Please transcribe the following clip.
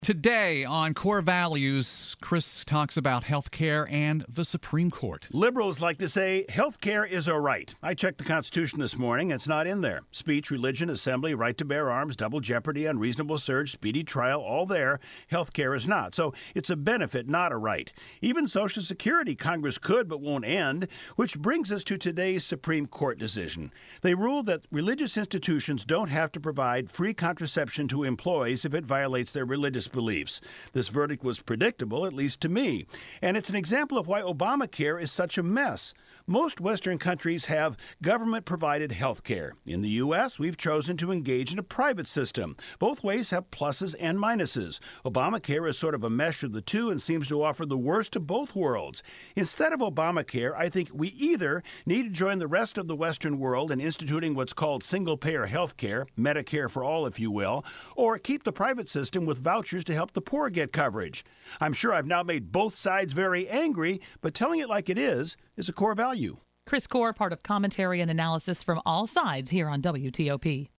Today on Core Values, Chris talks about health care and the Supreme Court. Liberals like to say health care is a right. I checked the Constitution this morning. It's not in there. Speech, religion, assembly, right to bear arms, double jeopardy, unreasonable search, speedy trial, all there. Health care is not. So it's a benefit, not a right. Even Social Security, Congress could but won't end, which brings us to today's Supreme Court decision. They ruled that religious institutions don't have to provide free contraception to employees if it violates their religious beliefs. This verdict was predictable, at least to me. And it's an example of why Obamacare is such a mess. Most Western countries have government-provided health care. In the U.S., we've chosen to engage in a private system. Both ways have pluses and minuses. Obamacare is sort of a mesh of the two and seems to offer the worst of both worlds. Instead of Obamacare, I think we either need to join the rest of the Western world in instituting what's called single-payer health care, Medicare for all, if you will, or keep the private system with vouchers to help the poor get coverage. I'm sure I've now made both sides very angry, but telling it like it is a core value. Chris Core, part of commentary and analysis from all sides here on WTOP.